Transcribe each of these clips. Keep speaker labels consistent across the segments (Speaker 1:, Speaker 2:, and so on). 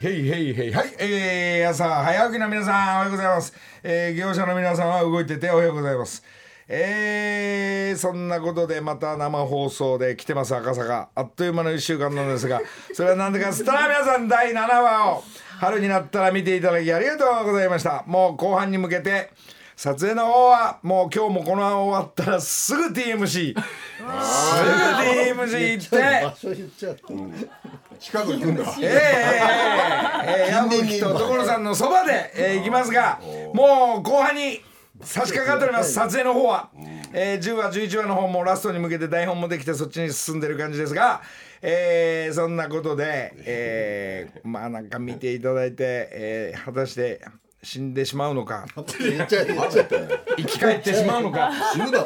Speaker 1: へいへいへい。はい、朝早起きの皆さんおはようございます。業者の皆さんは動いてておはようございます。そんなことでまた生放送で来てます赤坂。あっという間の1週間なんですが、それは何でかつったら皆さん第7話を春になったら見ていただきありがとうございました。もう後半に向けて撮影の方はもう今日もこの終わったらすぐ TMC すぐ TMC 行って
Speaker 2: 場所言っちゃった、近くに行くんだ。
Speaker 1: 矢吹と所さんのそばで、行きますが、もう後半に差し掛かっております。撮影の方は、10話11話の方もラストに向けて台本もできてそっちに進んでる感じですが、そんなことで、まあなんか見ていただいて、果たして死んでしまうのか
Speaker 2: 言っちゃって
Speaker 1: 生き返ってしまうのか
Speaker 2: 死ぬだろ。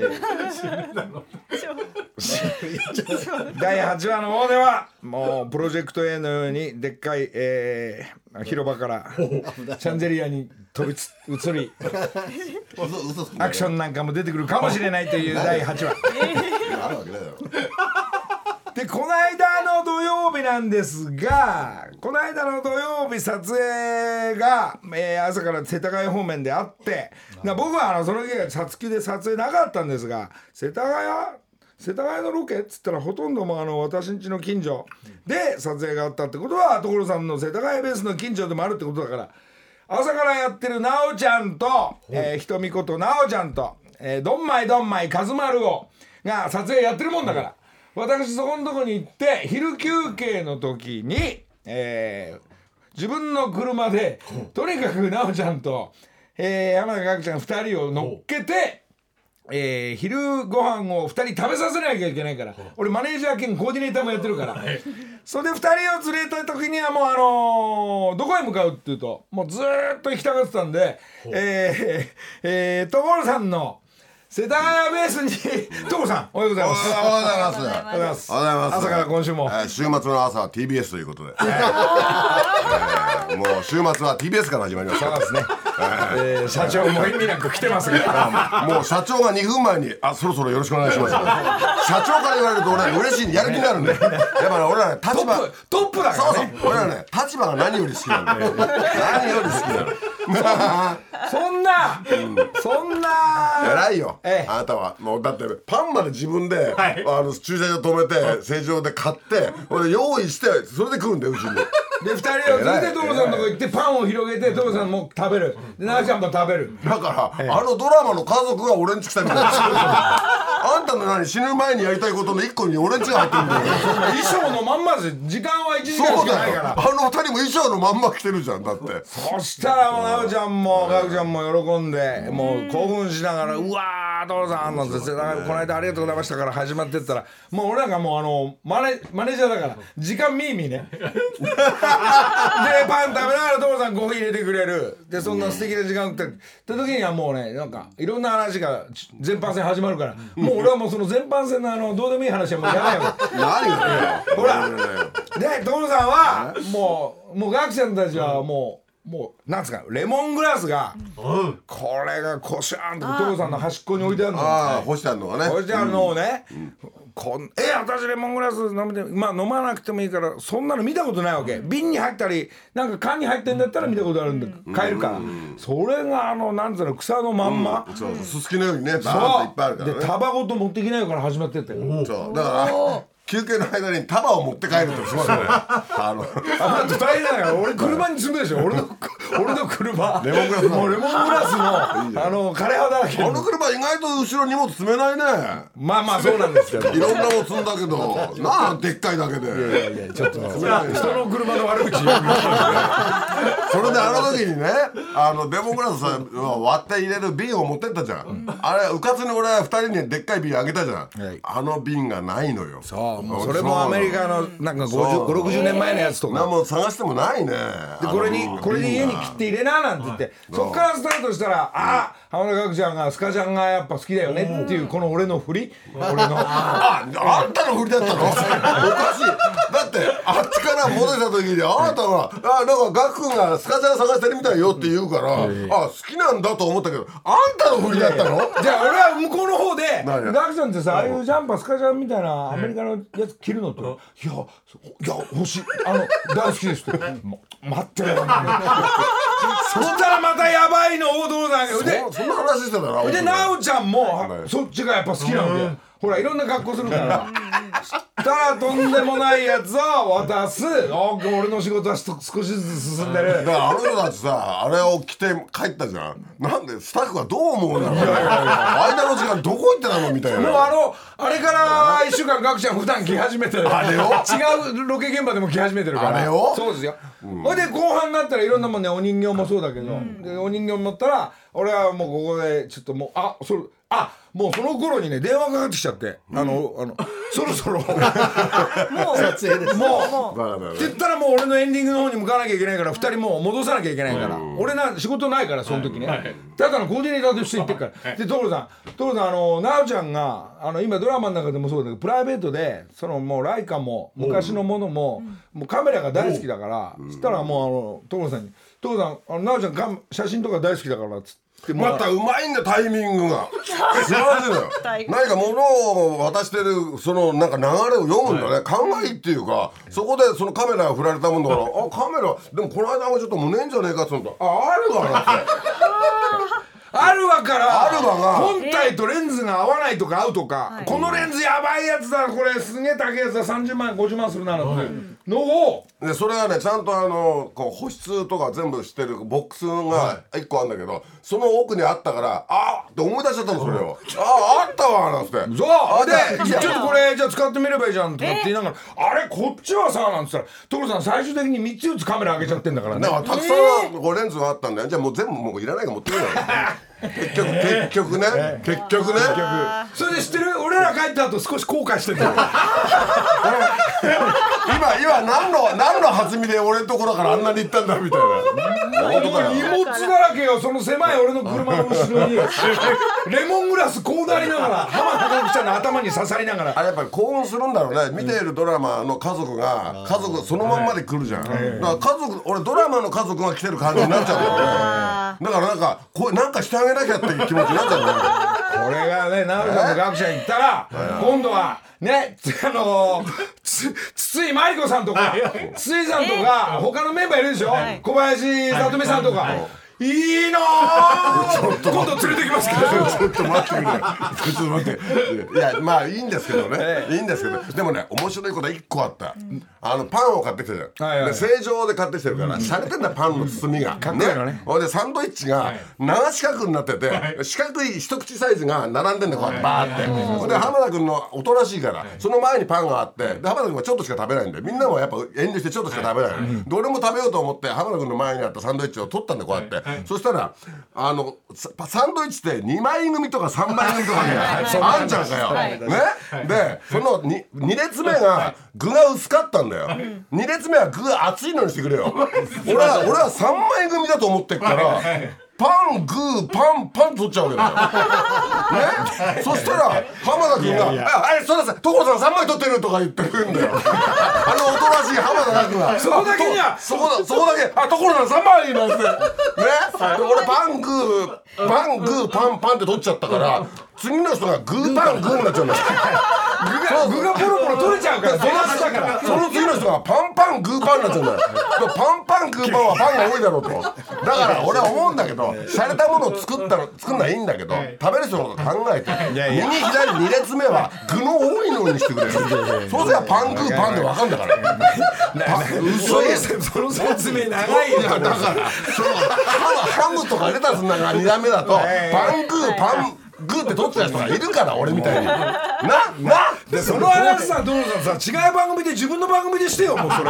Speaker 1: 第8話の方ではもうプロジェクト A のようにでっかい、広場からシャンゼリアに飛び移りアクションなんかも出てくるかもしれないという第8話
Speaker 2: あるわけだよ。
Speaker 1: でこの間の土曜日なんですが、この間の土曜日撮影が、朝から世田谷方面であって、僕はその日は皐月で撮影なかったんですが、世田谷のロケっつったらほとんども私ん家の近所で撮影があったってことは所さんの世田谷ベースの近所でもあるってことだから、朝からやってるなおちゃんと、ひとみことなおちゃんと、どんまいかずまるをが撮影やってるもんだから、私そこのとこに行って昼休憩の時に、自分の車でとにかくなおちゃんと、山田岳ちゃん2人を乗っけて、昼ご飯を2人食べさせなきゃいけないから、俺マネージャー兼コーディネーターもやってるから、それで2人を連れた時にはもうどこへ向かうっていうともうずーっと行きたがってたんで、所さんの世田谷ベースに所さんおはようございます。
Speaker 2: おはようございます。おはようございます。
Speaker 1: 朝から今週も、
Speaker 2: 週末の朝は TBS ということで、もう週末は TBS から始まりました。
Speaker 1: そうですね。社長も意味なく来てますが、
Speaker 2: もう社長が2分前にそろそろよろしくお願いします。社長から言われると俺は嬉しい、やる気になるんで。やっぱね俺らね立場
Speaker 1: トップだからね。
Speaker 2: 俺らね立場が何より好きなんだよ。何より好きなの。
Speaker 1: そんな
Speaker 2: 偉いよ、あなたは。もうだってパンまで自分で、駐車場止めて成城で買って俺用意してそれで食うんだようちに。
Speaker 1: で2人を連れて所さんのとこ行ってパンを広げて所さんも食べる、でなあちゃんも食べる。
Speaker 2: だから、ドラマの家族が俺んち来たみたいな。あんたの死ぬ前にやりたいことの一個に俺んちが入ってるんだよ。
Speaker 1: 衣装のまんまです。時間は1時間しかないから。
Speaker 2: 2人も衣装のまんま来てるじゃん。だって
Speaker 1: そしたらもうなおちゃんもかくちゃんも喜んで、もう興奮しながら、うわー所さんなんてこの間ありがとうございましたから始まってったら、もう俺なんかもうマネージャーだから時間ミーミーね。でパン食べながら所さんコーヒー入れてくれる。でそんな素敵な時間って時にはもうね、なんかいろんな話が全般戦始まるから、もう俺はもうその全般戦のどうでもいい話はもうやらないわけ。
Speaker 2: 何が
Speaker 1: ほらで所さんはもうガクちゃんたちはもうなんつうかレモングラスが、これがコシャーンと所さんの端っこに置いてあるの。
Speaker 2: 干してあるのがね。
Speaker 1: 干してあるのをね、私レモングラス飲めて、飲まなくてもいいからそんなの見たことないわけ。瓶に入ったりなんか缶に入ってんだったら見たことあるんだ、買えるから。それがなんつうの草のまんま、
Speaker 2: すすきのようにねバーッといっぱいあるからね。
Speaker 1: でタバコと持ってきないから始まってってる。
Speaker 2: そうだから休憩の間に束を持って帰るってすごいね。
Speaker 1: 大変だから俺車に積むでしょ。俺の車
Speaker 2: レモングラスの
Speaker 1: もうレモングラスの枯れ葉だらけ。
Speaker 2: 車意外と後ろ荷物積めないね。
Speaker 1: まあそうなんですけど、
Speaker 2: いろんなもの積んだけどなあでっかいだけで。
Speaker 1: いやちょっと人の車の悪口言う。
Speaker 2: それで時にねレモングラスさ割って入れる瓶を持ってったじゃん。あれうかつに俺は2人にでっかい瓶あげたじゃん。瓶がないのよ。
Speaker 1: もうそれもアメリカのなんか5060年前のやつとか
Speaker 2: もう探してもないね。
Speaker 1: でこれに家に切って入れななんて言って、そっからスタートしたら浜田岳ちゃんがスカちゃんがやっぱ好きだよねっていうこの俺の振り、俺の
Speaker 2: あんたの振りだったの。おかしい。だってあっちからが戻した時にあなたがなんかガク君がスカちゃん探してるみたいよって言うから好きなんだと思ったけどあんたの振りだったの？
Speaker 1: じゃあ俺は向こうの方で
Speaker 2: 何
Speaker 1: ガクちゃんってさああいうジャンパースカちゃんみたいなアメリカのやつ着るのっていや欲しい大好きですって待ってよそしたらまたやばいの大道だけど
Speaker 2: そんな話してたな。
Speaker 1: でなおちゃんもそっちがやっぱ好きなんだよほらいろんな格好するからしたらとんでもないやつを渡す俺の仕事は少しずつ進んでる
Speaker 2: だからあの人たちさあれを着て帰ったじゃん。なんでスタッフはどう思うの？間の時間どこ行ってたのみたいな。
Speaker 1: もうあれから1週間ガクちゃん普段着始めてる
Speaker 2: あれを
Speaker 1: 違うロケ現場でも着始めてるから
Speaker 2: あれを
Speaker 1: そうですよほいで後半になったらいろんなもんねお人形もそうだけどでお人形持ったら俺はもうここでちょっともうもうその頃にね電話かかってきちゃってそろそろもう
Speaker 3: 撮影です
Speaker 1: もうって言ったらもう俺のエンディングの方に向かなきゃいけないから2人もう戻さなきゃいけないから俺仕事ないからその時ねただのコーディネーターとして行ってるからで所さんなおちゃんが今ドラマの中でもそうだけどプライベートでもうライカも昔のものももうカメラが大好きだからそしたらもう所さんに「所さんなおちゃん写真とか大好きだから」っつって。
Speaker 2: またうまいんだタイミングが素晴らしいのよ何か物を渡してるそのなんか流れを読むんだね考えっていうかそこでそのカメラが振られたもんだからカメラでもこの間もちょっと胸んじゃねえかっつうとあるわなって
Speaker 1: アルワから
Speaker 2: アルワが
Speaker 1: 本体とレンズが合わないとか合うとかこのレンズやばいやつだこれすげえ高いやつだ30万50万するなののを
Speaker 2: でそれはねちゃんとこう保湿とか全部してるボックスが1個あるんだけどその奥にあったからって思い出しちゃったのそれをあったわなんつって
Speaker 1: そうでちょっとこれじゃあ使ってみればいいじゃんとかって言いながらあれこっちはさなんつったら所さん最終的に3つ4つカメラ上げちゃってんだからね
Speaker 2: だからたくさんこうレンズがあったんだよじゃあもう全部もういらないから持ってくるよ結局ね
Speaker 1: それで知ってる俺ら帰った後少し後悔してる
Speaker 2: 今何の弾みで俺のところからあんなに行ったんだみたいな
Speaker 1: 荷物だらけよその狭い俺の車の後ろにレモングラスこうなりながら浜田岳ちゃんの頭に刺さりながら
Speaker 2: あれやっぱり興奮するんだろうね見ているドラマの家族そのまんまで来るじゃんだから俺ドラマの家族が来てる感じになっちゃうんだよねだからなんかこうなんかしてあげなきゃっていう気持ちになっちゃうんだよ
Speaker 1: これがね直ちゃんと学者に行ったら今度はね筒井真理子さんとか筒井さんとか他のメンバーいるでしょ小林聡美さんとかいいなぁ今度連れてきますから
Speaker 2: ちょっと待ってくれちょっと待っていやまあいいんですけどねいいんですけどでもね面白いこと1個あったパンを買ってきたじゃんで成城で買ってきてるからしゃれてんだパンの包みがねほいでサンドイッチが長四角になってて四角い一口サイズが並んでんだこうやってバーってほいで浜田君のおとなしいからその前にパンがあってで浜田君はちょっとしか食べないんでみんなもやっぱ遠慮してちょっとしか食べないで俺も食べようと思って浜田君の前にあったサンドイッチを取ったんだこうやってそしたらサンドイッチって2枚組とか3枚組とかねあんちゃんかよ、ね、でその 2列目が具が薄かったんだよ2列目は具が厚いのにしてくれよ俺は3枚組だと思ってっからパングーパン取っちゃうわけだよねそしたら浜田君がそうだ所さん3枚取ってるとか言ってくるんだよおとなしい浜田君が
Speaker 1: そこだけには
Speaker 2: そこだけ所さん3枚なんてね俺パングーパンって取っちゃったから次の人がグーパングーになっちゃうんだよ
Speaker 1: 具がポロポロ取れちゃうから
Speaker 2: その次の人がパングーパンになっちゃうんだよパングーパンはパンが多いだろうとだから俺は思うんだけどしゃれたものを作るのはいいんだけど食べる人のこと考えて右左2列目は具の多いのにしてくれそうすればパングーパンで分かんだから
Speaker 1: 嘘いその説明長いよ
Speaker 2: だからハムとかレタスなんか2段目だとパングーパングーって取ってた人がいるから俺みたいに
Speaker 1: でその話さ所さんさ違う番組で自分の番組でしてよもうそれだ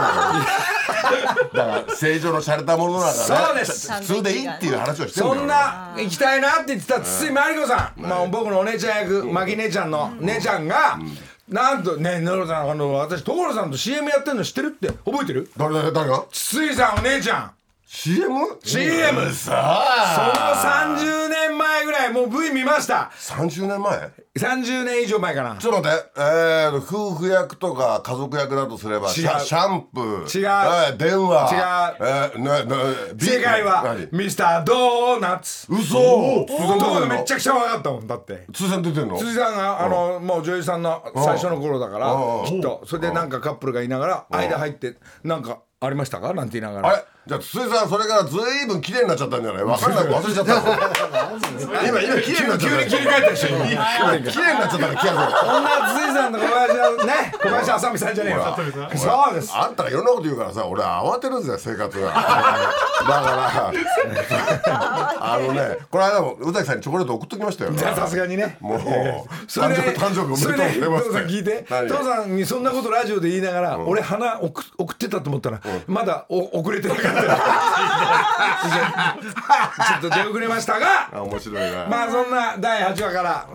Speaker 2: から正常の洒落たものなんだね
Speaker 1: そうです
Speaker 2: 普通でいいっていう話をしてるんだよ
Speaker 1: そんな行きたいなって言ってた筒井真理子さん僕のお姉ちゃん役マギ姉ちゃんの姉ちゃんがなんとね所さん私所さんと CM やってんの知ってるって覚えてる
Speaker 2: 誰が
Speaker 1: 筒井さんお姉ちゃん
Speaker 2: CM さ
Speaker 1: その30年前ぐらいもう V 見ました。
Speaker 2: 30年前
Speaker 1: 30年以上前かな。
Speaker 2: ちょっと待って、夫婦役とか家族役だとすればシャンプー
Speaker 1: 違う、
Speaker 2: 電話
Speaker 1: 違う、正解はミスタードーナツ。
Speaker 2: 嘘。
Speaker 1: めちゃくちゃ分かったもん。だって
Speaker 2: 辻さん出てんの？
Speaker 1: 辻さんがもう女優さんの最初の頃だからきっとそれでなんかカップルがいながら間入ってなんかありましたかなんて言いながら。
Speaker 2: あれじゃあ辻さんそれからずいぶん綺麗になっちゃったんじゃない？分かんない忘れちゃった今綺麗になっちゃった。
Speaker 1: 急に切り替えたでしょ。
Speaker 2: 綺麗になっちゃった気がする。
Speaker 1: そんな辻さんと小林あさみさんじゃねえわ。そうです。
Speaker 2: あんたがいろんなこと言うからさ俺慌てるんですよ生活がだからこの間も宇崎さんにチョコレート送っときましたよ。
Speaker 1: さすがにね。
Speaker 2: もう誕生日おめでとうございますって。
Speaker 1: 父さん聞いて、父さんにそんなことラジオで言いながら俺花送ってたと思ったらまだ遅れてなかった。ちょっと出遅れましたが、
Speaker 2: 面白いな。
Speaker 1: まあそんな第8話から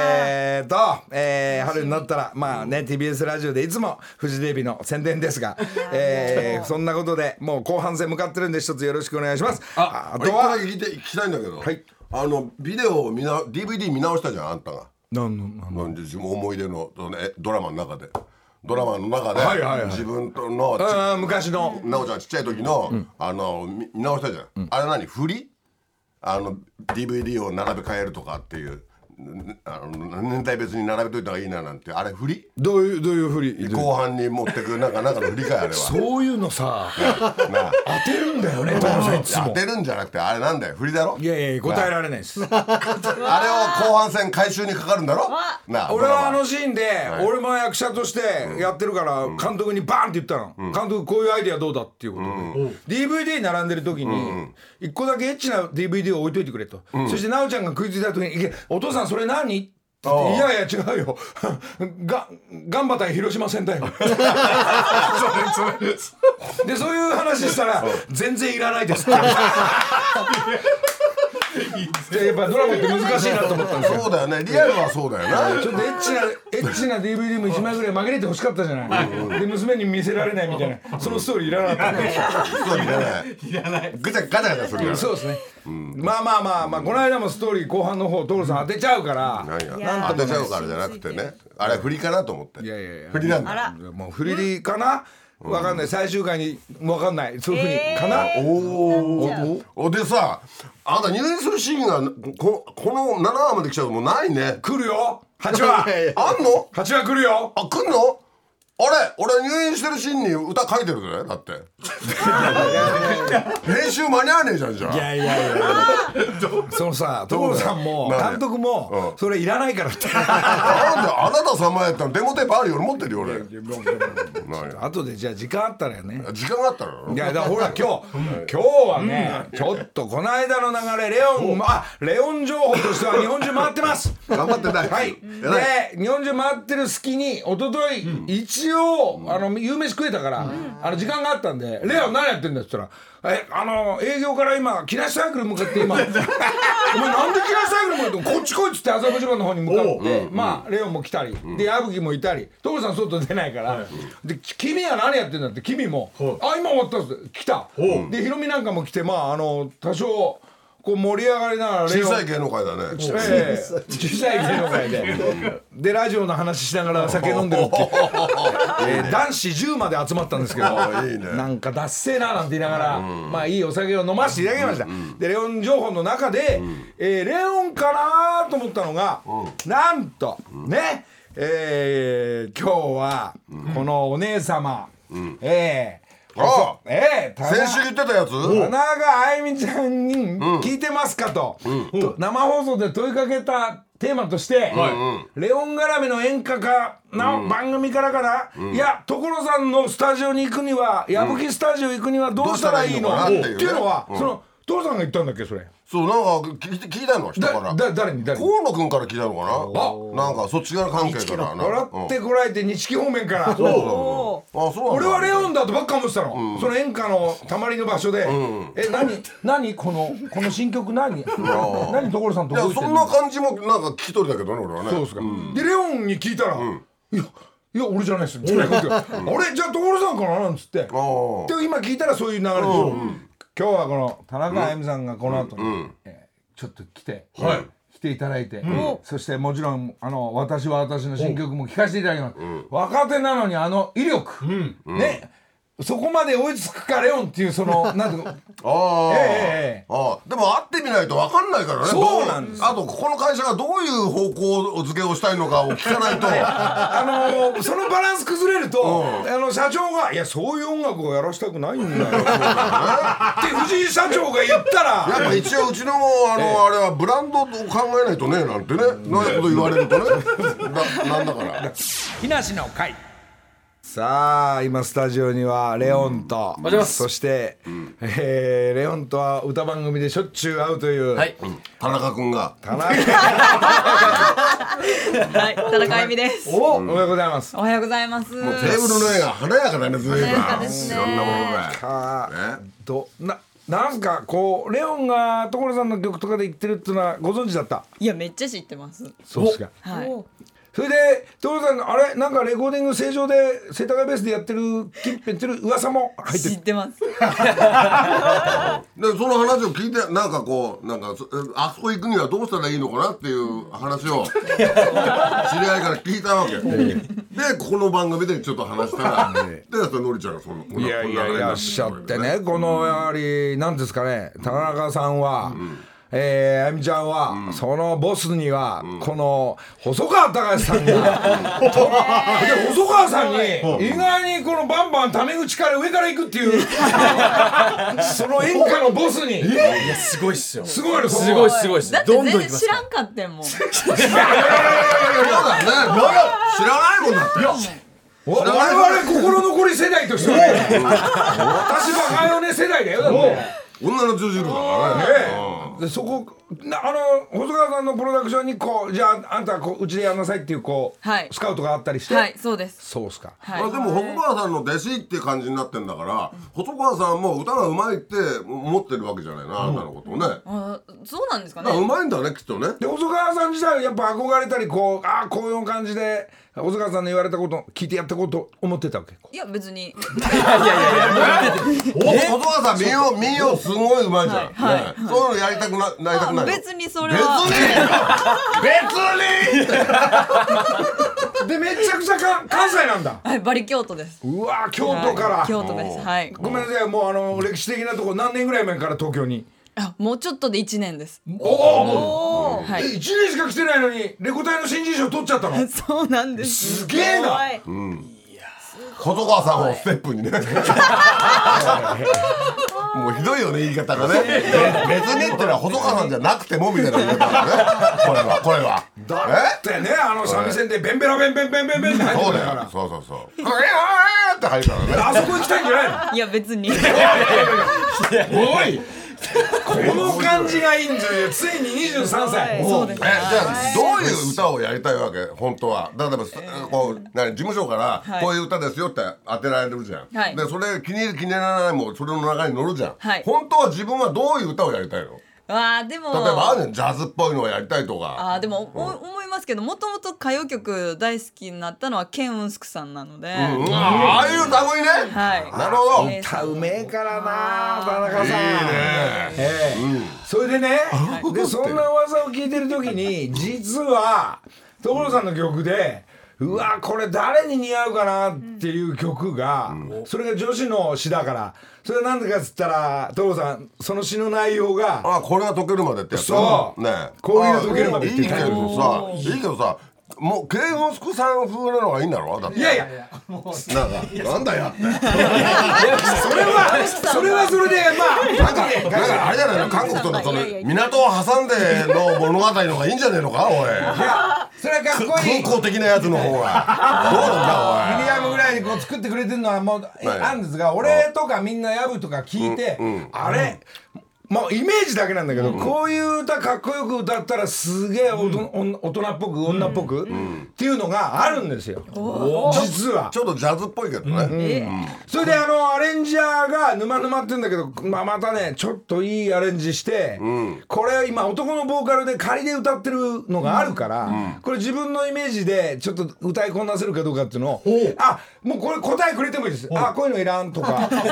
Speaker 1: 春になったらまあね TBS ラジオでいつもフジテレビの宣伝ですが、そんなことでもう後半戦向かってるんで一つよろしくお願いします。
Speaker 2: あとは聞きたいんだけど、はい、ビデオをDVD 見直したじゃんあんたが。
Speaker 1: 何の
Speaker 2: 思い出のドラマの中で。自分との
Speaker 1: 昔の
Speaker 2: 奈緒ちゃんちっちゃい時の見直したじゃん。あれ何振りDVD を並べ替えるとかっていう年代別に並べといた方がいいななんてあれ振り
Speaker 1: どういう振り
Speaker 2: 後半に持ってくなんかの振りかいあれは。
Speaker 1: そういうのさ当てるんだよね。当
Speaker 2: てるんじゃなくてあれなんだよ振りだろ。
Speaker 1: いや答えられないです。
Speaker 2: あれを後半戦回収にかかるんだろ。
Speaker 1: 俺はシーンで俺も役者としてやってるから監督にバーンって言ったの。監督こういうアイデアどうだっていうことで DVD 並んでる時に一個だけエッチな DVD を置いといてくれと。そして奈緒ちゃんが食いついた時にお父さんそれ何？いやいや違うよガンバ対広島戦だよでそういう話したら全然いらないですってやっぱドラマって難しいなと思ったんですよ。
Speaker 2: そうだよねリアルはそうだよな。
Speaker 1: ちょっとエッチな DVD も1枚ぐらい紛れてほしかったじゃない。で娘に見せられないみたいなそのストーリーいらなかったんですよ。
Speaker 2: いらないガチャガチャするから。
Speaker 1: そうですね。まあこの間もストーリー後半の方所さん当てちゃうから
Speaker 2: 当てちゃうからじゃなくてねあれ振りかなと思って。
Speaker 1: いや
Speaker 2: 振りなんだ。
Speaker 1: もう振りかな分かんない最終回に分かんないそういうふうにかな。
Speaker 2: おでさあなた入院するシーンがこの7話まで来ちゃうともうないね。
Speaker 1: 来るよ8話
Speaker 2: あんの
Speaker 1: 8話来るよ。
Speaker 2: あ来んのあれ俺入院してるシーンに歌書いてるぜだって編集間に合わねえじゃんじゃあ。
Speaker 1: いやそのさ所さんも監督もそれいらないからってなんで
Speaker 2: あなた3枚やったのデモテープあるよ持ってるよ俺。
Speaker 1: 後でじゃあ時間あったらよね。
Speaker 2: 時間があったら
Speaker 1: いやだからほら今日はねちょっとこの間の流れレオン情報としては日本中回ってます。
Speaker 2: 頑張ってない。
Speaker 1: はいで日本中回ってる隙に一昨日一応夕飯食えたから時間があったんでレオン何やってんだって言ったら営業から今木梨サイクル向かって今お前なんで木梨サイクル向かってこっち来いっつって麻布十番の方に向かってまあレオンも来たりで矢吹もいたり所さん外出ないからで君は何やってんだって君も今終わったっす来たでヒロミなんかも来て多少こう盛り上がりながら
Speaker 2: 小さい芸能界だね。
Speaker 1: 小さい芸能界でラジオの話しながら酒飲んでるって男子10まで集まったんですけどなんかダッセーななんて言いながらまあいいお酒を飲ませていただきました。でレオン情報の中でレオンかなと思ったのがなんとね今日はこのお姉様
Speaker 2: 先週言ってたやつ
Speaker 1: 田中あゆみちゃんに聞いてますかと生放送で問いかけたテーマとしてレオン絡みの演歌かの番組からかないや所さんのスタジオに行くには矢吹スタジオ行くにはどうしたらいいのっていうのはその所さんが言ったんだっけそれ。
Speaker 2: そうなんか聞いたの人から
Speaker 1: 誰に河
Speaker 2: 野君から聞いたのかな。なんかそっち側関係から
Speaker 1: 笑ってこられて錦方面から俺はレオンだとばっか思ってたのその演歌のたまりの場所で何この新曲何所さんと
Speaker 2: 動いてんの。いやそんな感じもなんか聞き取りだけどね俺はね。
Speaker 1: そうですか。でレオンに聞いたらいや俺じゃないですあれじゃあ所さんかななんつってで今聞いたらそういう流れでしょ。 今日はこの田中あゆみさんがこの後に、ちょっと来ていただいて、そしてもちろん私は私の新曲も聴かせていただきます。若手なのに威力、ね、そこまで追いつくかレオンっていうそのなんていうかでも会
Speaker 2: ってみないと分かんないからね。
Speaker 1: そうなんです。
Speaker 2: あとここの会社がどういう方向付けをしたいのかを聞かないと
Speaker 1: そのバランス崩れると社長が「いやそういう音楽をやらしたくないんだよ」って藤井社長が言ったら
Speaker 2: やっぱ一応うちのあれはブランドを考えないとねなんてねなんてこと言われるとねなんだから
Speaker 1: 木梨の会。さあ今スタジオにはレオンと、そして、レオンとは歌番組でしょっちゅう会うという、
Speaker 2: 田中君が
Speaker 4: 田中あゆみです。
Speaker 1: おはようございます。
Speaker 4: おはようございます。
Speaker 2: もうテーブルの絵が華やかだね。ずいぶん
Speaker 4: 華やかですね。
Speaker 2: いろんなもの
Speaker 1: でなんすかこうレオンが所さんの曲とかで言ってるっていうのはご存知だった？
Speaker 4: いやめっちゃ知ってます。
Speaker 1: そうですか。
Speaker 4: はい。
Speaker 1: それで所さんのなんかレコーディング正常で世田谷ベースでやってる近辺ってる噂も入ってる。
Speaker 4: 知ってます。
Speaker 2: でその話を聞いてなんかあそこ行くにはどうしたらいいのかなっていう話を知り合いから聞いたわけ。でここの番組でちょっと話したらでのりちゃんがその
Speaker 1: いやいらっしゃってね、このやはり何ですかね、田中さんは。あゆみちゃんは、そのボスには、この細川たかしさんが、で細川さんに意外にこのバンバンタメ口から上から行くっていうその演歌のボスに
Speaker 3: いやすごいっすよ。
Speaker 1: すごいの
Speaker 3: すごいすごいっす。
Speaker 4: だって全然知らんかってんもん。
Speaker 2: そうだね。知らないもんだって。
Speaker 1: 我々心残り世代としてはね、私バカよね世代だよだって。
Speaker 2: 女の十字路だからね。
Speaker 1: でそこ細川さんのプロダクションにじゃああんたうちでやんなさいっていうスカウトがあったりして。
Speaker 4: はいそうです。
Speaker 1: そうっすか。
Speaker 2: でも細川さんの弟子って感じになってんだから細川さんも歌がうまいって思ってるわけじゃないなあんたのことをね。
Speaker 4: そうなんですかね。
Speaker 2: うまいんだねきっとね。
Speaker 1: で細川さん自体はやっぱ憧れたりこういう感じで細川さんの言われたこと聞いてやったこと思ってたわけ。
Speaker 4: いや別に。
Speaker 2: 細川さん民謡すごいうまいじゃん。そういうのやりたくなりたくない。
Speaker 4: 別にそれは。
Speaker 2: 別に
Speaker 1: でめちゃくちゃ関西なんだ。
Speaker 4: はい、バリ京都です。
Speaker 1: うわ京都から。
Speaker 4: 京都です。はい。
Speaker 1: ごめんなさい、もう歴史的なとこ何年ぐらい前から東京に。
Speaker 4: もうちょっとで1年です。
Speaker 1: おお。1年しか来てないのにレコ大の新人賞取っちゃったの。
Speaker 4: そうなんです。
Speaker 1: すげえな。
Speaker 2: 細川さんをステップにね。もうひどいよね言い方がね。別にってのは細川さんじゃなくてもみたいな言い方だね。これは。
Speaker 1: だってね三味線でベンベラベンベンベンベンベンって入ってるから。そう。って入るからね。あそこ行きたいんじゃないの？
Speaker 4: いや別に。
Speaker 1: おい。この感じがいいんですよ。ついに23歳。
Speaker 4: そうです。
Speaker 2: じゃあどういう歌をやりたいわけ本当は。例えばこう事務所からこういう歌ですよって当てられるじゃん。でそれ気に入る気に入らないもそれの中に乗るじゃん。本当は自分はどういう歌をやりたいの？
Speaker 4: でも
Speaker 2: 例えばあるジャズっぽいのをやりたいとか。
Speaker 4: でも思いますけど、もともと歌謡曲大好きになったのはケンウンスクさんなので。
Speaker 2: ああいう類ね。
Speaker 4: はい。
Speaker 2: なるほど。
Speaker 1: 歌うめえからな田中さん。
Speaker 2: いいね。
Speaker 1: それでね、でそんな噂を聞いてる時に実は所さんの曲で。うわこれ誰に似合うかなっていう曲が、それが女子の詩だから、それは何でかっつったら所さんその詩の内容が
Speaker 2: これが溶けるまでってやつ。
Speaker 1: そう
Speaker 2: ね、
Speaker 1: こういう溶けるまでって
Speaker 2: いいけどさもうケイゴンスクさん風なのがいいんだろ。だって
Speaker 1: いや
Speaker 2: なんだよって。
Speaker 1: それはそれで
Speaker 2: なんかあれじゃないの、韓国とのその港を挟んでの物語の方がいいんじゃねえのかおい。い
Speaker 1: やそれはかっこいい
Speaker 2: 空港的なやつの方がどうなんだおい。
Speaker 1: ミディアムぐらいにこう作ってくれてるのはもうあるんですが、俺とかみんなヤブとか聞いて、あれまあイメージだけなんだけど、こういう歌かっこよく歌ったらすげえ大人っぽく女っぽくっていうのがあるんですよ、実は。
Speaker 2: ちょっとジャズっぽいけどね。
Speaker 1: それでアレンジャーが沼沼って言うんだけど、またねちょっといいアレンジして、これ今男のボーカルで仮で歌ってるのがあるから、これ自分のイメージでちょっと歌いこなせるかどうかっていうのを、もうこれ答えくれてもいいです。こういうのいらんとか、
Speaker 2: そうだ、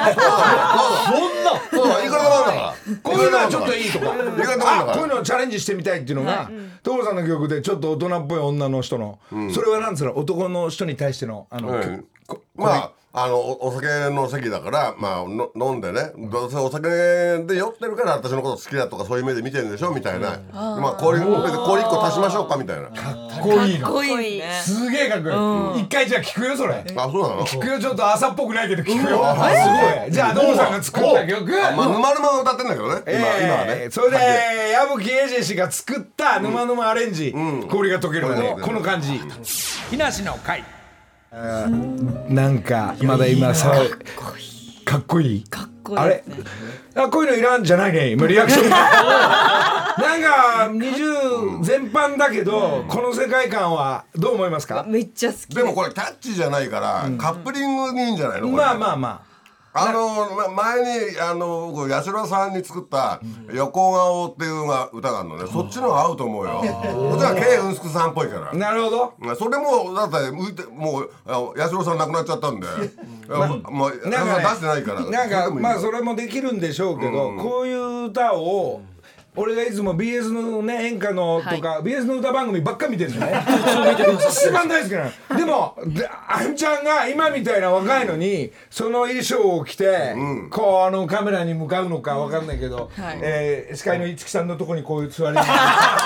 Speaker 2: いくらでもあるんだから。
Speaker 1: こういうのはちょっといいとか、こういうのをチャレンジしてみたいっていうのが、所さんの曲でちょっと大人っぽい女の人の、それはなんつうの、男の人に対しての
Speaker 2: まあお酒の席だから、まあ飲んでね、どうせお酒で酔ってるから私のこと好きだとかそういう目で見てるんでしょみたいな、まあ氷1個足しましょうかみたいな。
Speaker 1: かっこいいの。
Speaker 4: かっこいいね。
Speaker 1: すげえかっこいい。一回じゃあ聞くよそれ。
Speaker 2: そうなの？
Speaker 1: 聞くよ、ちょっと朝っぽくないけど聞くよ。すごい。じゃあ所さんが作った曲。
Speaker 2: まあ沼沼が歌ってんだけどね。今はね。
Speaker 1: それで矢吹英二氏が作った沼沼アレンジ、氷が溶けるまでこの感じ。木梨の会。なんかまだ今さ、かっこいい。
Speaker 4: かっこいい。
Speaker 1: あれ、こういうのいらんじゃないね今リアクションなんか20全般だけど、この世界観はどう思いますか？
Speaker 4: めっちゃ好き。
Speaker 2: でもこれキャッチじゃないから、カップリングにいいんじゃないの？
Speaker 1: まあ
Speaker 2: 前に僕八代さんに作った「横顔」っていう歌があるのね、そっちの方が合うと思うよ。こっちはKうんすくさんっぽいから。
Speaker 1: なるほど。
Speaker 2: それもだってもう八代さん亡くなっちゃったんで、もう出してないから。
Speaker 1: なんかまあそれもできるんでしょうけど、こういう歌を俺がいつも BS のね演歌のとか BS の歌番組ばっか見てるんですね。一番大好きなの。でもあんちゃんが今みたいな若いのにその衣装を着てこうカメラに向かうのかわかんないけど、司会の五木さんのとこにこういう座りなんか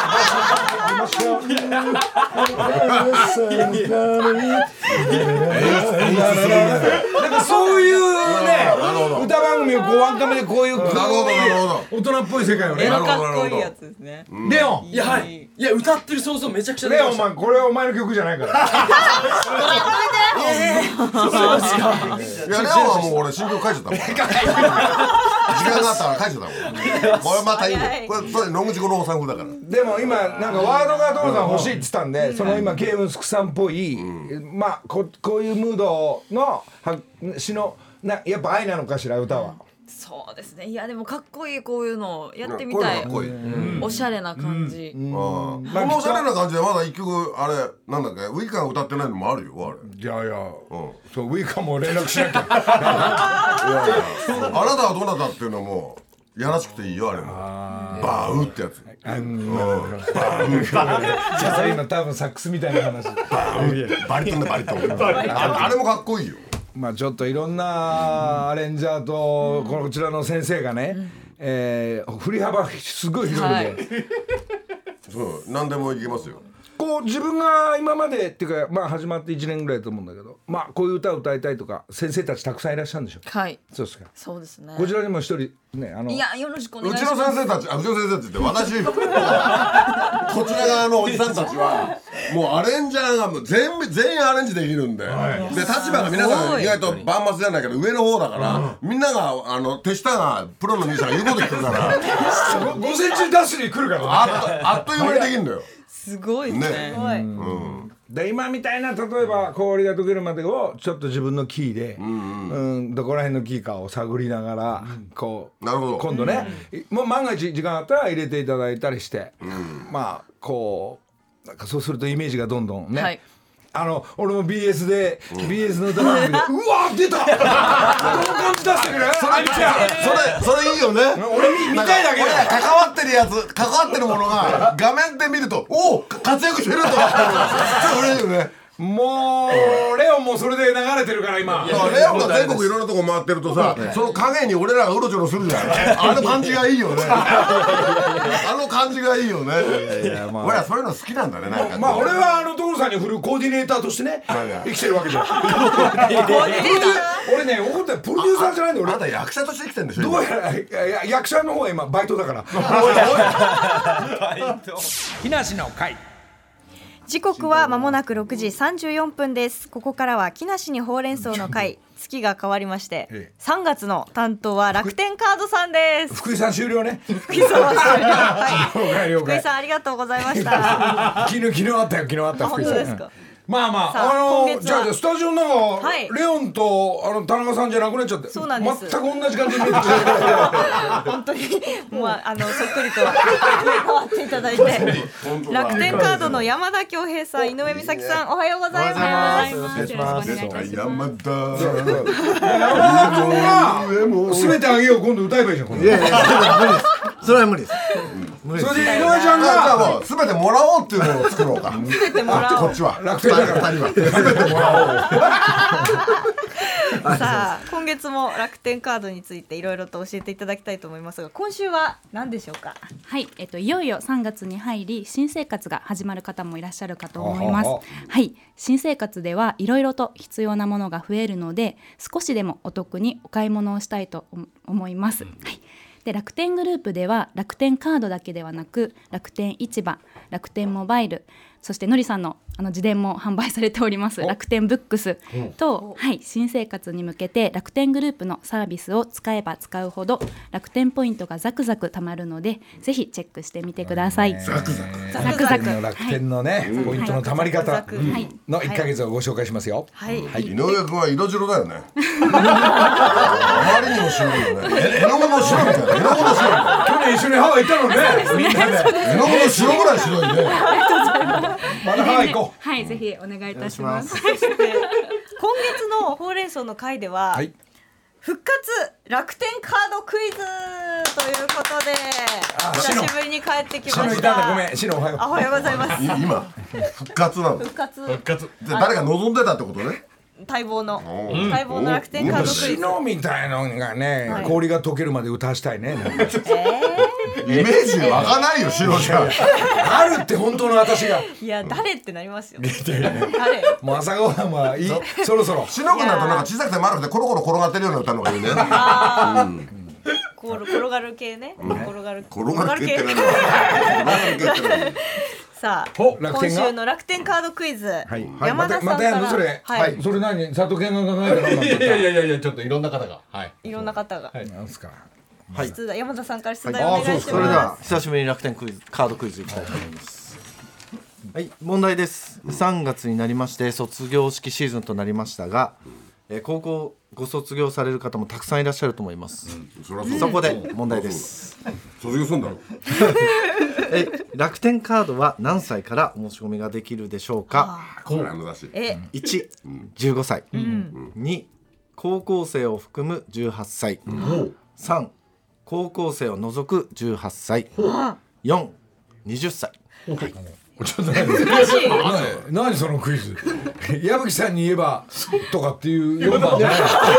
Speaker 1: そういうね歌番組をこうワンカメでこういう大人っぽい世界をね。
Speaker 4: かっこいいやつですね。
Speaker 1: レオン。
Speaker 3: いや、はい。いや、歌ってる想像めちゃくちゃ
Speaker 1: レオン、これはお前の曲じゃないから。
Speaker 2: いやレオンはもう俺新曲書いちゃったもん。時間があったら書いちゃったもん。これまたいいね。これ野口五郎さん風だから。
Speaker 1: でも今なんかワードが所さん欲しいって言ったんで、その今ケイウンスクさんっぽいまあこういうムードの詩のやっぱ愛なのかしら歌は。
Speaker 4: そうですね。いやでもかっこいい、こういうのやってみたい。おしゃれな感じ。
Speaker 2: このおしゃれな感じでまだ一曲あれなんだっけ、ウイカが歌ってないのもあるよあれ。
Speaker 1: いやそうウイカも連絡しなきゃ。
Speaker 2: あなたはどなたっていうのもやらしくていいよあれも。バウってやつ。
Speaker 1: じゃあそれ今多分サックスみたいな話。
Speaker 2: バリトンでバリトン。あれもかっこいいよ。
Speaker 1: まあちょっといろんなアレンジャーとこちらの先生がね、振り幅すごい広いんで、
Speaker 2: 何でもいけますよ。
Speaker 1: こう自分が今までっていうかまあ始まって1年ぐらいだと思うんだけど、まあこういう歌を歌いたいとか先生たちたくさんいらっしゃるんでしょ。
Speaker 4: はい。
Speaker 1: そうですか。
Speaker 4: そうですね。
Speaker 1: こちらにも一人ね
Speaker 4: いやよろしくお願
Speaker 2: うち
Speaker 4: いします。
Speaker 2: の先生たち、うちの先生って言って私こちら側のおじさんたちはもうアレンジャーがもう全員アレンジできるんで、で立場が皆さん意外と万末じゃないけど上の方だから、みんなが手下がプロのミュージシャンが言うこと聞くから
Speaker 1: 5センチダッシュに来るからね。
Speaker 2: あっという間にできるんだよ。
Speaker 4: すごいですね。
Speaker 1: で今みたいな例えば氷が溶けるまでをちょっと自分のキーでどこら辺のキーかを探りながらこう今度ねもう万が一時間あったら入れていただいたりしてまあこうなんかそうするとイメージがどんどんね俺も BS の歌番組でうわ出たこの感じ出してくれあいちゃん
Speaker 2: それいいよね。
Speaker 1: 俺見たいだけだ。
Speaker 2: 関わってるやつ関わってるものが画面で見るとおお活躍してるとかそれいいよね。
Speaker 1: もうレオンもそれで流れてるから今。
Speaker 2: レオンが全国いろんなとこ回ってるとさ、その影に俺らがうろちょろするじゃん。あの感じがいいよね。あの感じがいいよね。俺らそういうの好きなんだね。
Speaker 1: まあ俺は所さんに振るコーディネーターとしてね生きてるわけじゃん。俺ね怒ったプロデューサーじゃないんだよ。
Speaker 2: あなた役者として生きてんでしょ。
Speaker 1: どうやら役者の方は今バイトだから。木梨の会。
Speaker 5: 時刻は間もなく6時34分です。ここからは木梨にほうれん草の会、月が変わりまして3月の担当は楽天カードさんです。
Speaker 1: 福井さん終了ね。
Speaker 5: 福井さんは
Speaker 1: 了解了解。
Speaker 5: 福井さんありがとうございました。
Speaker 1: 昨日あったよ、昨日あった。
Speaker 5: 本当ですか。
Speaker 1: まあじゃあスタジオの中、レオンと田中さんじゃなくなっちゃって、
Speaker 5: そうなんです。
Speaker 1: 全く同じ感じに見えてきた。
Speaker 5: 本当にもうそっくりと変わっていただいて、楽天カードの山田恭平さん、井上美咲さん、おはようございます。よろしくお願いします。
Speaker 2: 山田
Speaker 1: 君が全てあげよう、今度歌えばいいじゃん。
Speaker 6: いやそれは無理です。
Speaker 1: それで井上ちゃんが
Speaker 2: じゃあもう全てもらおうっていうのを作ろうか。
Speaker 5: 全てもらおう。
Speaker 2: こっちは
Speaker 1: 楽天だから
Speaker 2: 全てもら
Speaker 5: おう。さあ今月も楽天カードについていろいろと教えていただきたいと思いますが、今週は何でしょうか。
Speaker 7: はい、いよいよ3月に入り新生活が始まる方もいらっしゃるかと思います。はい、新生活ではいろいろと必要なものが増えるので、少しでもお得にお買い物をしたいと思います。はい。で楽天グループでは楽天カードだけではなく楽天市場、楽天モバイル、そしてのりさんの自伝も販売されております楽天ブックスと、はい、新生活に向けて楽天グループのサービスを使えば使うほど楽天ポイントがザクザク貯まるので、ぜひチェックしてみてください。
Speaker 2: ザク
Speaker 1: ザク楽天のね、ポイントの貯まり方の1ヶ月をご紹介しますよ。
Speaker 2: 井上君は色白だよね。あまりにも白いよね。絵の具の白みたいな。絵の具の白。
Speaker 1: 去年一緒にハワイ行ったのね。みんなで。
Speaker 2: 絵の具の白ぐらい白いね。
Speaker 1: まだハワイ行こ
Speaker 7: う。はい、ぜひお願いいたします。
Speaker 5: 今月のほうれん草の会では、復活楽天カードクイズということで久しぶりに帰ってきました。
Speaker 1: ごめん、シノおはよう。
Speaker 5: おはようございます。
Speaker 2: 今復活なの。
Speaker 5: 復活。
Speaker 2: 誰が望んでたってことね。
Speaker 5: 待望の楽天カードクイズ。
Speaker 1: シノみたいのがね、氷が溶けるまで歌したいね。
Speaker 2: イメージ湧かないよ、シノちゃん。
Speaker 1: あるって本当の私が。
Speaker 5: いや誰ってなりますよ。
Speaker 1: 誰？もう朝ごはんはいい。そろそろ。
Speaker 2: シノ君だとなんか小さくて丸くてコロコロ転がってるような歌のがいいね。
Speaker 5: 転がる系ね。転がる系って
Speaker 2: 何？
Speaker 5: さあ今週の楽天カードクイズ、山田さんから。
Speaker 1: それ何？佐藤健が考えたの？
Speaker 6: いやちょっといろんな方が、
Speaker 5: いろんな方が。
Speaker 1: なんすか。
Speaker 5: 山田さんから出題お願いします。
Speaker 6: それでは久しぶりに楽天カードクイズいきたいと思います。はい、問題です。3月になりまして卒業式シーズンとなりましたが、高校ご卒業される方もたくさんいらっしゃると思います。そこで問題です。
Speaker 2: 卒業するんだろ。
Speaker 6: 楽天カードは何歳からお申し込みができるでしょうか。1、15歳、2、高校生を含む18歳、3、高校生を除く18歳、4、20歳。
Speaker 1: ちょっと何そのクイズ。矢吹さんに言えばとかっていう4番じゃない。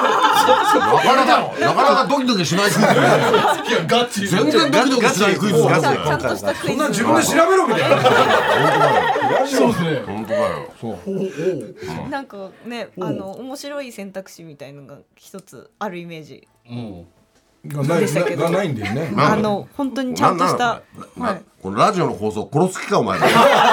Speaker 2: なかなかドキドキしないクイズ。いやガチ。全然ドキドキしないクイズ。
Speaker 5: ちゃんとしたクイズ。
Speaker 1: そんな自分で調べろみたいな。
Speaker 2: そうですね。本当だよ。
Speaker 5: なんかね、面白い選択肢みたいのが一つあるイメージ。
Speaker 1: がないんだよね。
Speaker 5: 本当にちゃんとした
Speaker 2: このラジオの放送殺す気かお前。リ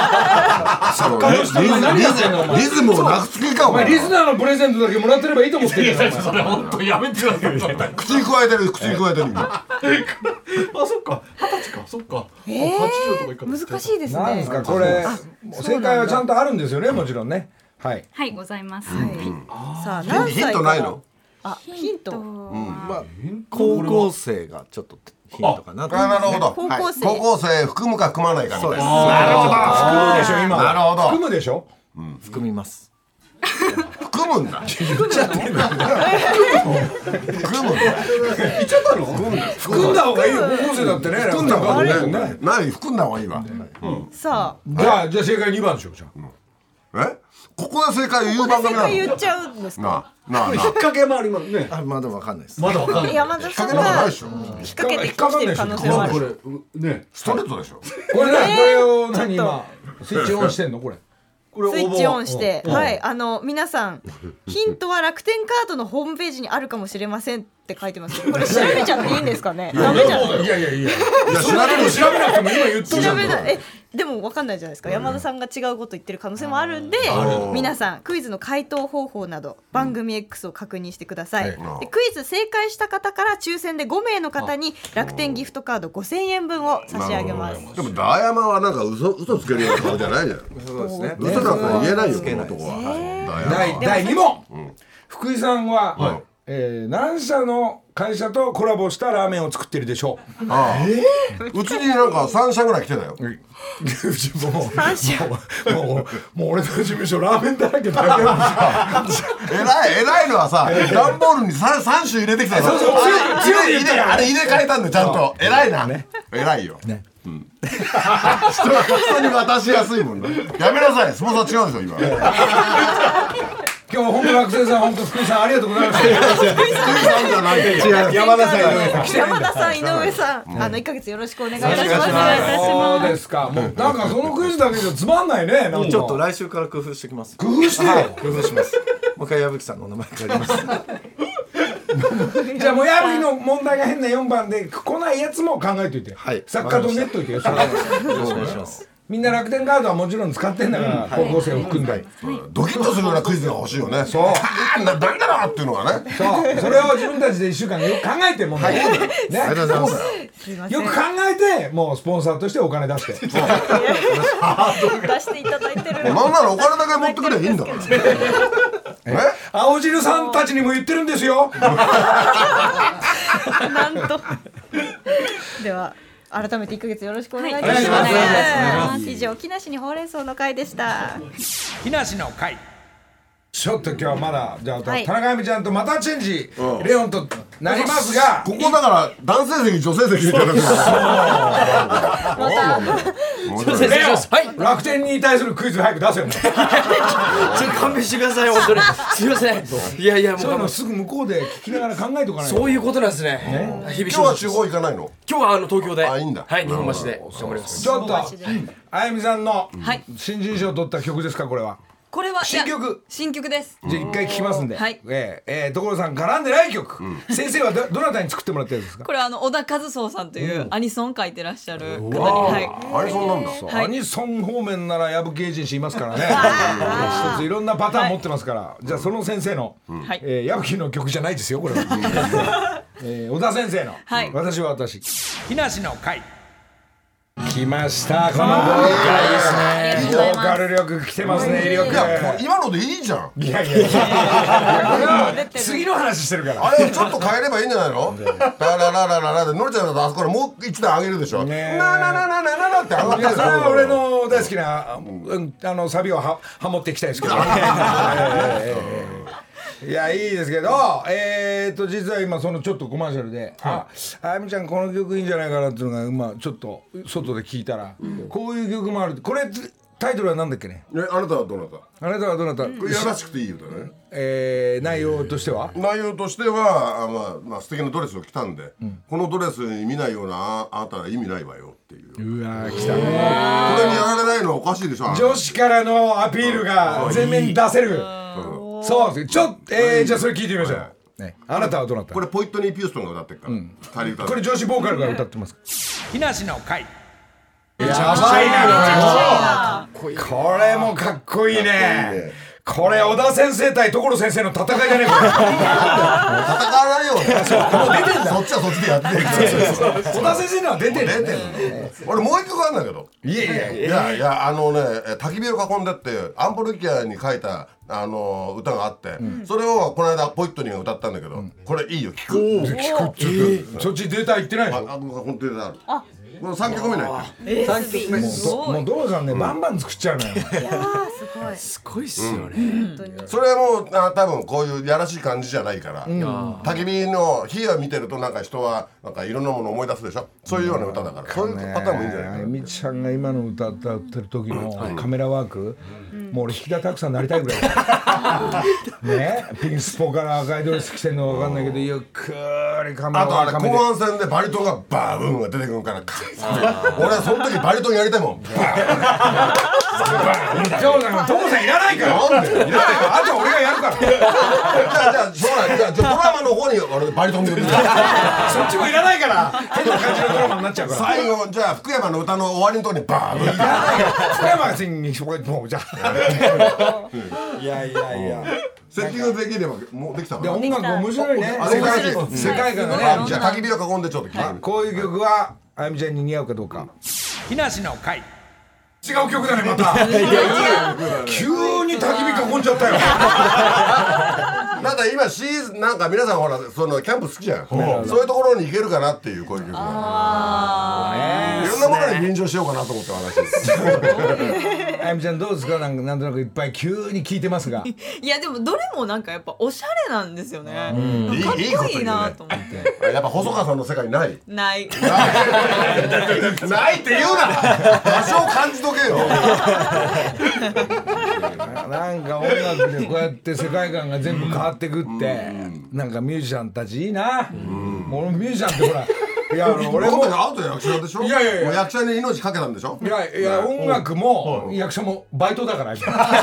Speaker 2: ズムをなくす気かお前。
Speaker 1: リスナーのプレゼントだけもらってればいいと思ってる。
Speaker 6: それ本当やめてください。
Speaker 2: 口に加えてる今。
Speaker 6: あ、そっか、20歳か、そっか。
Speaker 5: 難しいですね。
Speaker 1: なんですかこれ。正解はちゃんとあるんですよね、もちろんね。はい。
Speaker 7: はい、ございます。
Speaker 5: さあ何歳か。
Speaker 2: ヒントないの？
Speaker 5: ヒント。
Speaker 6: 高校生がちょっとヒントかな。
Speaker 2: なるほど。高校生含むか含まないかみたいな。
Speaker 1: なるほど。含むでしょ今。
Speaker 2: なるほど。
Speaker 1: 含むでしょ。
Speaker 6: 含みます。
Speaker 2: 含むんだ。
Speaker 1: 言っちゃってんだ。
Speaker 2: 含むんだ。
Speaker 1: 言っちゃったの？含んだ方がいいよ。高校生だってね。
Speaker 2: 含んだ方がいいね。何含んだ方がいいわ。
Speaker 5: さあ。
Speaker 1: じゃあ正解2番でしょじゃ
Speaker 2: あ。ここで正解言う番組なの？
Speaker 5: 言っちゃうんですか？
Speaker 1: 引っ掛けもありますね。
Speaker 6: まだわかんないです。
Speaker 5: 山田さんが引っ掛けてきてる可能性もある。
Speaker 2: ね、ストレートでしょ。
Speaker 1: これを何今スイッチオンしてんのこれ？
Speaker 5: スイッチオンして、皆さんヒントは楽天カードのホームページにあるかもしれませんって書いてます。これ調べちゃっていいんですかね？ダメじゃない？
Speaker 1: いや調べなくても今言ったじゃん。
Speaker 5: でも分かんないじゃないですか、山田さんが違うこと言ってる可能性もあるんで、皆さんクイズの回答方法など番組 X を確認してください。でクイズ正解した方から抽選で5名の方に楽天ギフトカード5000円分を差し上げます。
Speaker 2: でもダーヤマはなんか嘘つけるような顔じゃないじゃん。
Speaker 6: そうですね。
Speaker 2: 嘘なんか言えないよこの男は。
Speaker 1: 第2問、福井さんは、何社の会社とコラボしたラーメンを作ってるでしょう。
Speaker 2: うちになんか3社ぐらい来てたよ。
Speaker 1: もう俺の事務所ラーメンだらけだよ。
Speaker 2: 偉いのはさ、段ボールに 3種入れてきたよ。あれ入れ替えたんだよちゃんと。偉いな。偉いよ。人に渡しやすいもんね。やめなさい。スポンサー違うでしょ今。
Speaker 1: 今日本当学生さん、本当福井さんありがとうございました。
Speaker 2: 福井さんじゃない。
Speaker 1: 山田さん、井上さん。
Speaker 5: 山田さん、井上さん、1ヶ月よろしくお願いいたします。
Speaker 1: そうですか。もうなんかそのクイズだけじゃつまんないね。
Speaker 6: ちょっと来週から工夫してきます。
Speaker 1: 工夫して。
Speaker 6: 工夫します。もう一回矢吹さんの名前変わります。
Speaker 1: じゃあもう矢吹の問題が変な4番で来ないやつも考えといて。作家とネットいてよ。よ
Speaker 6: ろしくお願いします。
Speaker 1: みんな楽天カードはもちろん使ってんだから高校生を含んだり
Speaker 2: ドキッとするようなクイズが欲しいよね。そうなんだろうっていうのがね。
Speaker 1: そうそれを自分たちで1週間よく考えてもんね。あ
Speaker 6: りがとうございます。
Speaker 1: よく考えてもうスポンサーとしてお金出して
Speaker 5: 出していただいてる。
Speaker 2: なんならお金だけ持ってくればいいんだから。
Speaker 1: 青汁さんたちにも言ってるんですよ。
Speaker 5: なんと。では改めて1ヶ月よろしくお願いいたします。以上木梨にほうれん草の会でした。
Speaker 1: 木梨の会。ちょっと今日はまだじゃあ田中亜美ちゃんとまたチェンジレオンとなりますが、
Speaker 2: ここだから男性席女性席みたいな。
Speaker 1: 楽天に対するクイズ早く出せよ。
Speaker 3: ちょっと勘弁してください本当に。すいません。いやいやもう
Speaker 1: そういうのすぐ向こうで聞きながら考えておかないと。
Speaker 3: そういうことなんですね。
Speaker 2: 今日は地方行かないの？
Speaker 3: 今日は東京で。
Speaker 2: あ、いいんだ。
Speaker 3: はい、日本橋で頑張ります。
Speaker 1: ちょっとあゆみさんの新人賞を取った曲ですかこれは？
Speaker 4: これは
Speaker 1: 新曲
Speaker 4: です。
Speaker 1: じゃあ一回聞きますんで。
Speaker 4: はい。
Speaker 1: 所さん絡んでない曲。先生はどなたに作ってもらってるんですか？
Speaker 4: これ小田和壮さんというアニソン書いてらっしゃる方に。
Speaker 2: アニソンなんだ。
Speaker 1: アニソン方面なら矢吹エージェンシーいますからね。一ついろんなパターン持ってますから。じゃあその先生の矢吹の曲じゃないですよこれは。小田先生の私は私木梨の会。来ましたこのボーカルですね。ボーカル力来てますね。威力。
Speaker 2: いや今のでいいじゃん。
Speaker 1: いやこれは次の話してるから。
Speaker 2: あれちょっと変えればいいんじゃないの？ララララララでのりちゃんだとあそこからもう一段上げるでしょ。ななななななって上がってる。それは
Speaker 1: 俺の大好きなサビをハモっていきたいですけど。いやいいですけど、実は今そのちょっとコマーシャルで、あやみちゃんこの曲いいんじゃないかなっていうのがちょっと外で聞いたら、こういう曲もある。これタイトルはなんだっけね？
Speaker 2: あなたはどなた？
Speaker 1: あなたはどなた？
Speaker 2: これやらしくていい歌ね。
Speaker 1: 内容としては？
Speaker 2: 内容としてはまあ素敵なドレスを着たんで、このドレスに見ないようなあなたは意味ないわよっていう。
Speaker 1: うわ来た。これ
Speaker 2: にやられないのはおかしいでしょ。
Speaker 1: 女子からのアピールが前面に出せる。そうです。じゃあそれ聞いてみましょう。あなたはどなた？
Speaker 2: これポイットニー・ピューストンが歌ってるから。
Speaker 1: これ女子ボーカルが歌ってます。木梨の会。やばいなこれもかっこいいね。これ小田先生対所先生の戦いじゃねえか。
Speaker 2: 戦わないよ。出てんだ。そっちはそっちでやってる。
Speaker 1: 小田先生のは出てる。
Speaker 2: 俺もう一曲あるんだけど。
Speaker 1: いや
Speaker 2: 焚き火を囲んでってアンポルキアに書いた歌があって、それをこの間ポイットニーが歌ったんだけど、これいいよ聞く。
Speaker 1: そっちデータ言ってないでしょ？
Speaker 2: 本当にある。もう3曲目の
Speaker 1: 3曲目もう所さんねバンバン作っちゃうのよ。
Speaker 5: いやすごい
Speaker 3: っすよね。
Speaker 2: それも多分こういうやらしい感じじゃないから、焚き火の火を見てるとなんか人はなんかいろんなものを思い出すでしょ。そういうような歌だからそういうパターンもいいんじゃないかな。
Speaker 1: みちゃんが今の歌ってる時のカメラワーク、もう俺引田拓さんになりたいぐらいね。ピンスポから赤いドレス着てんの分かんないけどゆっくりカメラワーク。
Speaker 2: あと後半戦でバリトンがバーンが出てくるから俺はその時バリトンやりたいもん。
Speaker 1: 所さんいらないから。
Speaker 2: なんで
Speaker 1: いらないから。あと俺がやるから。
Speaker 2: じゃあドラマの方に俺バリトンで売って
Speaker 1: そっちもいらないから。変な感じのドラマになっちゃうから。
Speaker 2: 最後じゃあ福山の歌の終わりのところにバーン。
Speaker 1: いらないから。福山がもうじゃあ。いや。
Speaker 2: セッティングできればもうできたの。
Speaker 1: 音楽面白いね。世界観がね。
Speaker 2: じゃあ焚き火を囲んでちょっと聞いて。
Speaker 1: こういう曲はあやみちゃんに似合うかどうか。木梨の会。違う曲だねまた。急に焚き火囲んじゃったよ。
Speaker 2: なんか今シーズンなんか皆さんほらそのキャンプ好きじゃん。そういうところに行けるかなっていうこういう曲。いろんなものに便乗しようかなと思って話です。
Speaker 1: あやみちゃんどうですか。なんとなくいっぱい急に聞いてますが。
Speaker 4: いやでもどれもなんかやっぱおしゃれなんですよね。かっこいいなと思って。
Speaker 2: やっぱ細川さんの世界ない。
Speaker 4: ない
Speaker 2: って言うな。多少感じとけよ。
Speaker 1: なんか音楽でこうやって世界観が全部変わってくってなんかミュージシャンたちいいな。もうミュージシャンってほらいや俺も
Speaker 2: アウト役者でしょ。いや役者に命かけたんでしょ。
Speaker 1: いや音楽も役者もバイトだから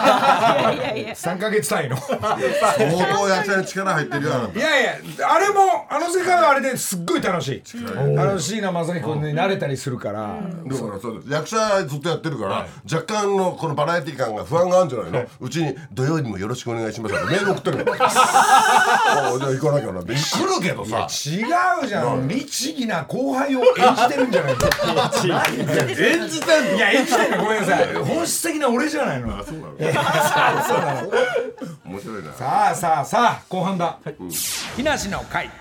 Speaker 1: 3ヶ月単位の相
Speaker 2: 当役者に力入ってるよ。
Speaker 1: いやあれもあの世界はあれですっごい楽しい。椎名正彦に慣れたりするから。だ
Speaker 2: からそう役者ずっとやってるから若干のこのバラエティ感が不安があるんじゃないの。うちに土曜日もよろしくお願いしますってメール送ってるの。じゃあ行かなきゃなって来るけどさ。
Speaker 1: 違うじゃん。律儀な後輩を演じてるんじゃないの。
Speaker 2: 演じてんの。
Speaker 1: いや演じてんの。ごめんなさい。本質的な俺じゃないの。
Speaker 2: そうなの。面白いな。
Speaker 1: さあ後半だ。木梨の会。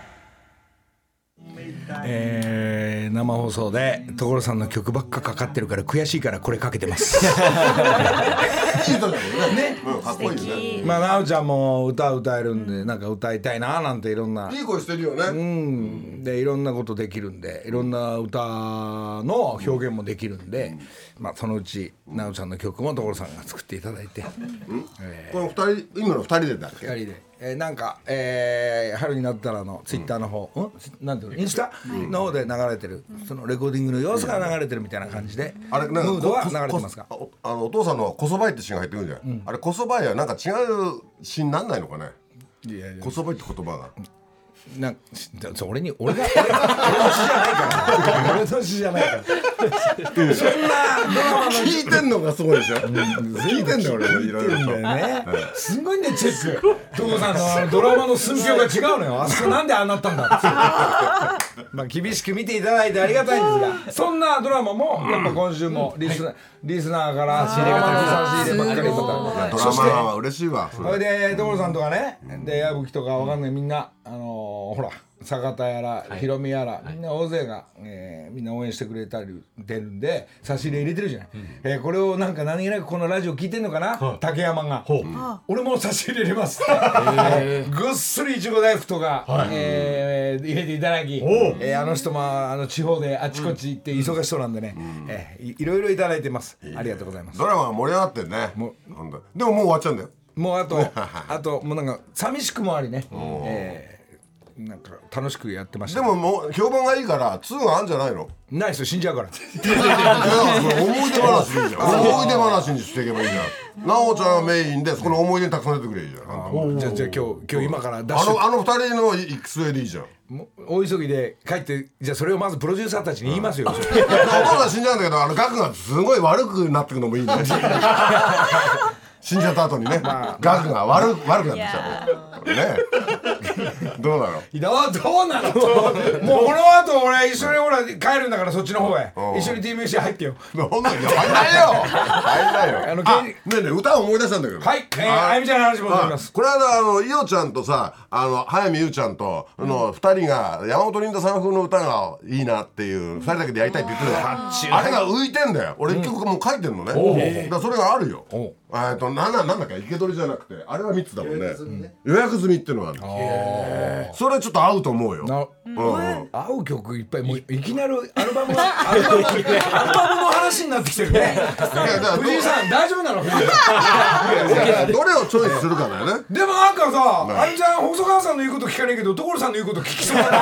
Speaker 1: 生放送で所さんの曲ばっかかかってるから悔しいからこれかけてます。
Speaker 2: いい歌だよね。かっこいいね。
Speaker 1: まあなおちゃんも歌えるんでなんか歌いたいななんていろんな。
Speaker 2: いい声してるよね。
Speaker 1: でいろんなことできるんでいろんな歌の表現もできるんで、まあそのうちなおちゃんの曲も所さんが作っていただいて。
Speaker 2: この2人今の2人でだっけ。
Speaker 1: 2人で。なんか、春になったらのツイッターの方、なんていうのインスタの方で流れてるそのレコーディングの様子が流れてるみたいな感じで
Speaker 2: あれ
Speaker 1: ムードは流れてますか。
Speaker 2: お父さんのこそばいってシーンが入ってくるじゃん。あれこそばいはなんか違うシーンなんないのかね。こそばいって言葉が
Speaker 1: 俺の詩じゃないから俺の詩じゃないからそんなドラマの
Speaker 2: 聞いてんのがすごいでしょ。聞いてんだよ俺もいろいろと
Speaker 1: ね。すごいねチェック。所さんのドラマの寸評が違うのよ。あそこなんでああなったんだまあ厳しく見ていただいてありがたいんですがそんなドラマもやっぱ今週もリスナーから仕入れが差し入ればっかりとか。
Speaker 2: ドラマは嬉しいわ。
Speaker 1: それで所さんとかねで矢吹とかわかんないみんなほら坂田やらひろみやらみんな大勢がみんな応援してくれたり出るんで差し入れ入れてるじゃない。これをなんか何気なくこのラジオ聞いてんのかな竹山が俺も差し入れ入れますぐっすりいちご大福とか入れていただきあの人も地方であちこち行って忙しそうなんでねいろいろいただいてます。ありがとうございます。
Speaker 2: ドラマが盛り上がってるね。でももう終わっちゃうんだよ。
Speaker 1: もうあともうなんか寂しくもありねなんか楽しくやってました。
Speaker 2: でももう評判がいいから2があるんじゃないの。
Speaker 1: ないですよ死んじゃうから
Speaker 2: 思い出話いいじゃん。思い出話にしていけばいいじゃん。なおちゃんはメインでそこの思い出にたくさん出てくれいいじゃん。
Speaker 1: じゃあ今日今からダッシュ
Speaker 2: あの2人の行く末でいいじゃん。
Speaker 1: 大急ぎで帰ってじゃあそれをまずプロデューサーたちに言いますよ。お父
Speaker 2: さん死んじゃうんだけど額がすごい悪くなってくのもいいんだよ。死んじゃった後にね、額が悪くなってきちゃうね。どうなの？
Speaker 1: どうなの？もうこの後俺一緒にほら帰るんだからそっちの方へ一緒に TMC 入ってよ。
Speaker 2: 入んないよ。入んないよ。ねえねえ歌を思い出したんだけど。
Speaker 1: はい。あやみちゃんの話も戻ります。
Speaker 2: これは伊代ちゃんとさ早見優ちゃんと2人が山本リンダさん風の歌がいいなっていう2人だけでやりたいって言ってるじゃん。あれが浮いてんだよ。俺一曲もう書いてんのね。だからそれがあるよ。なんだっけ生け捕りじゃなくてあれは3つだもんね。予約済みっていうのがある。それちょっと合うと思うよ。
Speaker 1: 合う曲いっぱいもういきなりアルバムの話になってきてるね。藤井さん大丈夫なの？藤井さん
Speaker 2: どれをチョイスするかだよね。
Speaker 1: でもなんかさあゆみちゃん細川さんの言うこと聞かないけど所さんの言うこと聞きそうだな。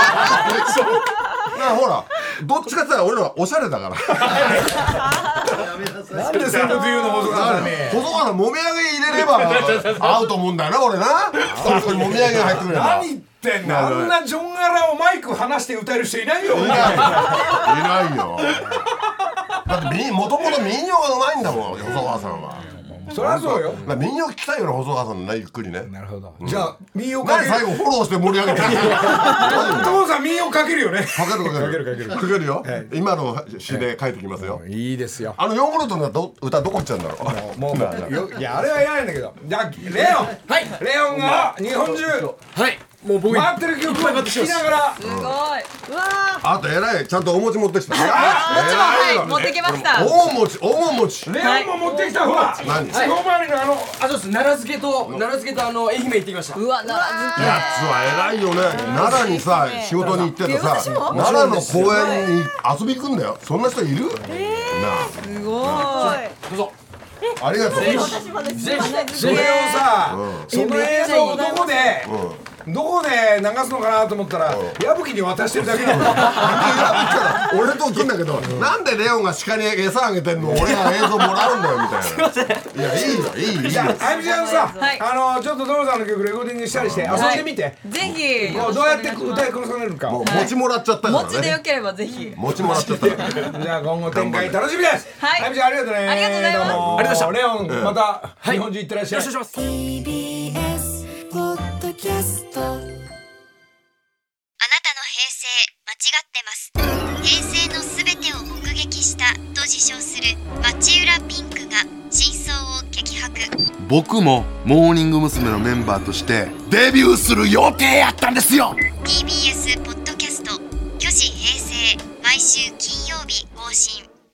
Speaker 2: ほらどっちかって言ったら俺らはおしゃれだから
Speaker 1: なんでそういうこと言うの細川さんに。
Speaker 2: 細川さんもみあげ入れれば合うと思うんだよな俺な。そこにもみあげが入ってくれば。
Speaker 1: 何言ってんの。あんなジョンガラをマイク離して歌える人いないよ。い
Speaker 2: ないよ。だってもともと民謡がうまいんだもん細川さんは。
Speaker 1: そりゃそうよ。
Speaker 2: 民謡聞きたいよな細川さんのね、ゆっくりね。
Speaker 1: なるほど。じゃあ民謡かける。
Speaker 2: 最後フォローして盛り上げてる。
Speaker 1: 父さん民謡かけるよね。
Speaker 2: かけるよ。今の詩で書いてきますよ。
Speaker 1: いいですよ。
Speaker 2: ヨーグルトの歌どこ行っちゃうんだろう。
Speaker 1: もういやあれはいらないんだけど。じゃあレオン。はい。レオンが日本中。はい。もう僕回ってる曲を聴きながら。
Speaker 4: すごい。うわ
Speaker 2: あと偉いちゃんとお餅持ってきた。
Speaker 4: はい持ってきました。
Speaker 2: 大餅。
Speaker 1: レオンも持ってきたほら。
Speaker 2: 何？
Speaker 1: 四方回りの
Speaker 3: そうです。奈良漬けと愛媛行ってきました。
Speaker 4: うわ奈良漬け。
Speaker 2: やつは偉いよね。奈良にさ仕事に行っててさ奈良の公園に遊び行くんだよ。そんな人いる？なあ。
Speaker 4: すごい。
Speaker 3: どうぞ。
Speaker 2: ありがとう。
Speaker 1: それをさその映像をどこで流すのかなと思ったら矢吹に渡してるだけなの。
Speaker 2: 俺と来んだけどなんでレオンが鹿に餌あげてんの俺が映像もらうんだよみたいな。すいません。いやいい。
Speaker 1: じゃああゆみちゃんさちょっとドロさんの曲レコーディングしたりして遊んでみて。
Speaker 4: ぜひ。
Speaker 1: どうやって歌い殺されるか。
Speaker 2: もう餅もらっちゃったからね。
Speaker 4: 餅でよければぜひ。
Speaker 2: 餅もらっちゃった。
Speaker 1: じゃあ今後展開楽しみです。
Speaker 4: はい。
Speaker 1: あゆみちゃんありがとうね。
Speaker 4: ありがとうございます。
Speaker 1: ありがとうございました。レオンまた日本中行ってらっしゃい。
Speaker 8: TBS ポッドキャスト。あなたの平成間違ってます。平成のすべてを目撃したと自称する町浦ピンクが真相を激白。
Speaker 9: 僕もモーニング娘。のメンバーとしてデビューする予定やったんですよ。
Speaker 8: TBS ポッドキャスト巨子平成毎週金曜日更新。